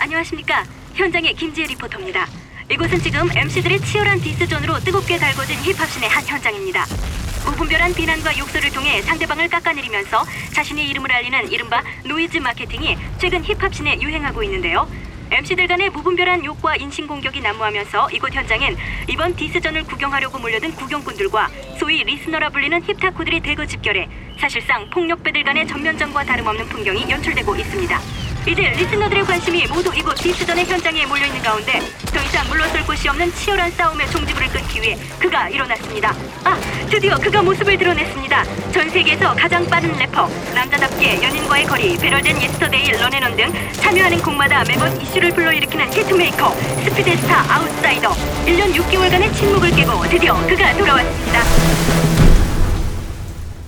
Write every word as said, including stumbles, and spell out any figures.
안녕하십니까. 현장의 김지혜 리포터입니다. 이곳은 지금 엠씨들의 치열한 디스전으로 뜨겁게 달궈진 힙합씬의 한 현장입니다. 무분별한 비난과 욕설을 통해 상대방을 깎아내리면서 자신의 이름을 알리는 이른바 노이즈 마케팅이 최근 힙합씬에 유행하고 있는데요. 엠씨들 간의 무분별한 욕과 인신공격이 난무하면서 이곳 현장엔 이번 디스전을 구경하려고 몰려든 구경꾼들과 소위 리스너라 불리는 힙타코들이 대거 집결해 사실상 폭력배들 간의 전면전과 다름없는 풍경이 연출되고 있습니다. 이제 리스너들의 관심이 모두 이곳 디스전의 현장에 몰려있는 가운데 더 이상 물러설 곳이 없는 치열한 싸움의 종지부를 끊기 위해 그가 일어났습니다. 아, 드디어 그가 모습을 드러냈습니다. 전 세계에서 가장 빠른 래퍼, 남자답게 연인과의 거리, 배럴된 예스터데이, 런앤런 등 참여하는 곡마다 매번 이슈를 불러일으키는 히트메이커, 스피드스타 아웃사이더. 일 년 육 개월간의 침묵을 깨고 드디어 그가 돌아왔습니다.